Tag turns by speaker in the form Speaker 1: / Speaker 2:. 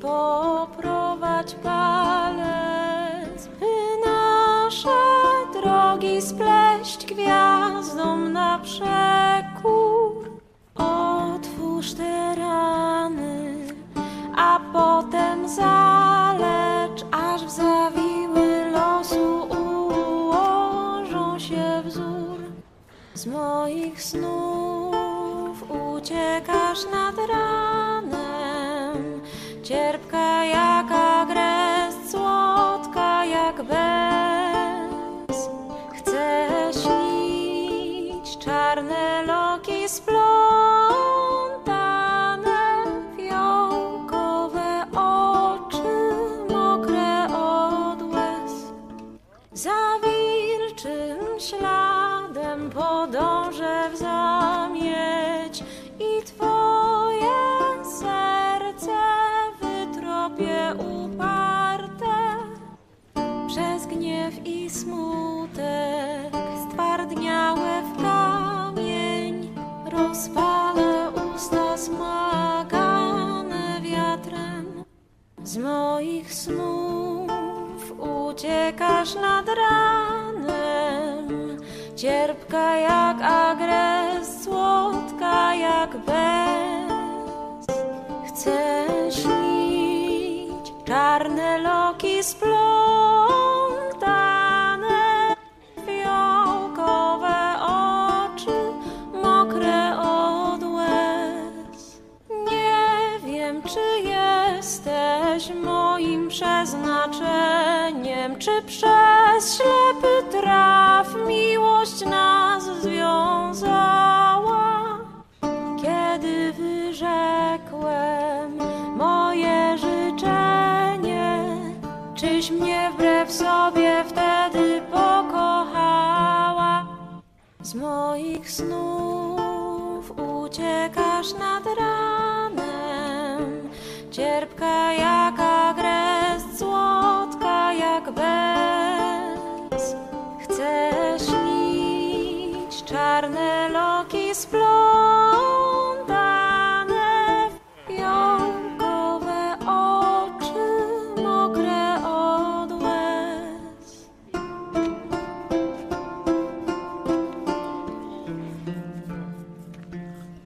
Speaker 1: poprowadź palec, by nasze drogi spleść gwiazdom na przekór. Otwórz te rany, a potem zalecz, aż w zawiły losu ułożą się wzór. Z moich snów uciekasz nad ranem, cierpka jak agres, słodka jak bez. Chcę śnić czarne loki splątane, fiołkowe oczy mokre od łez. Za wilczym śladem podążę w zamieć i twoje serce wytropię uparte. Przez gniew i smutek stwardniałe w kamień rozpalę usta smagane wiatrem. Z moich snów uciekasz nad ranem, cierpka jak agres, słodka jak bez. Chcę śnić czarne loki splątane, fiołkowe oczy mokre od łez. Nie wiem, czy jesteś moim przeznaczeniem, czy przez ślepy traf miłość nas związała. Kiedy wyrzekłem moje życzenie, czyś mnie wbrew sobie wtedy pokochała? Z moich snów uciekasz nad ranem, cierpka jak agres.